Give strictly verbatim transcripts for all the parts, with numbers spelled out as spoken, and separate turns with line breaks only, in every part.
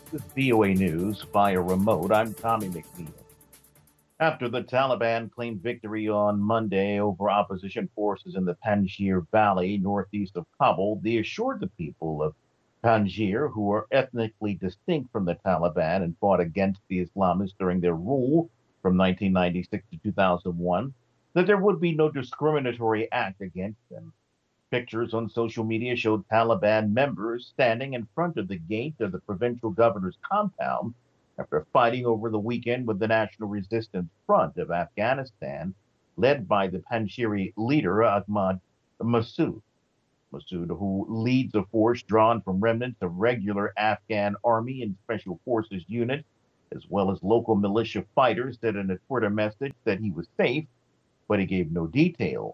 This is V O A News via remote. I'm Tommy McNeil. After the Taliban claimed victory on Monday over opposition forces in the Panjshir Valley, northeast of Kabul, they assured the people of Panjshir, who are ethnically distinct from the Taliban and fought against the Islamists during their rule from nineteen ninety-six to two thousand one, that there would be no discriminatory act against them. Pictures on social media showed Taliban members standing in front of the gate of the provincial governor's compound after fighting over the weekend with the National Resistance Front of Afghanistan, led by the Panjshiri leader Ahmad Massoud. Massoud, who leads a force drawn from remnants of regular Afghan army and special forces units, as well as local militia fighters, said in a Twitter message that he was safe, but he gave no detail.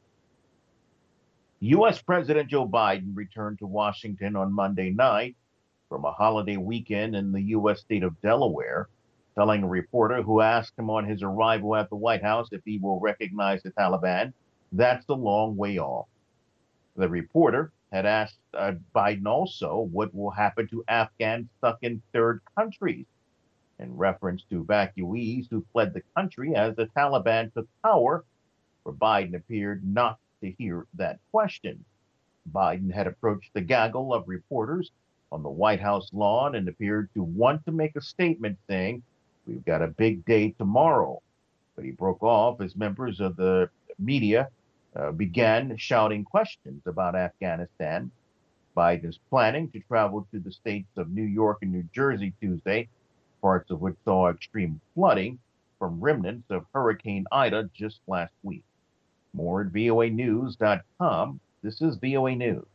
U S. President Joe Biden returned to Washington on Monday night from a holiday weekend in the U S state of Delaware, telling a reporter who asked him on his arrival at the White House if he will recognize the Taliban, that's a long way off. The reporter had asked uh, Biden also what will happen to Afghans stuck in third countries, in reference to evacuees who fled the country as the Taliban took power, where Biden appeared not to hear that question. Biden had approached the gaggle of reporters on the White House lawn and appeared to want to make a statement saying, "We've got a big day tomorrow." But he broke off as members of the media uh, began shouting questions about Afghanistan. Biden is planning to travel to the states of New York and New Jersey Tuesday, parts of which saw extreme flooding from remnants of Hurricane Ida just last week. More at V O A news dot com. This is V O A News.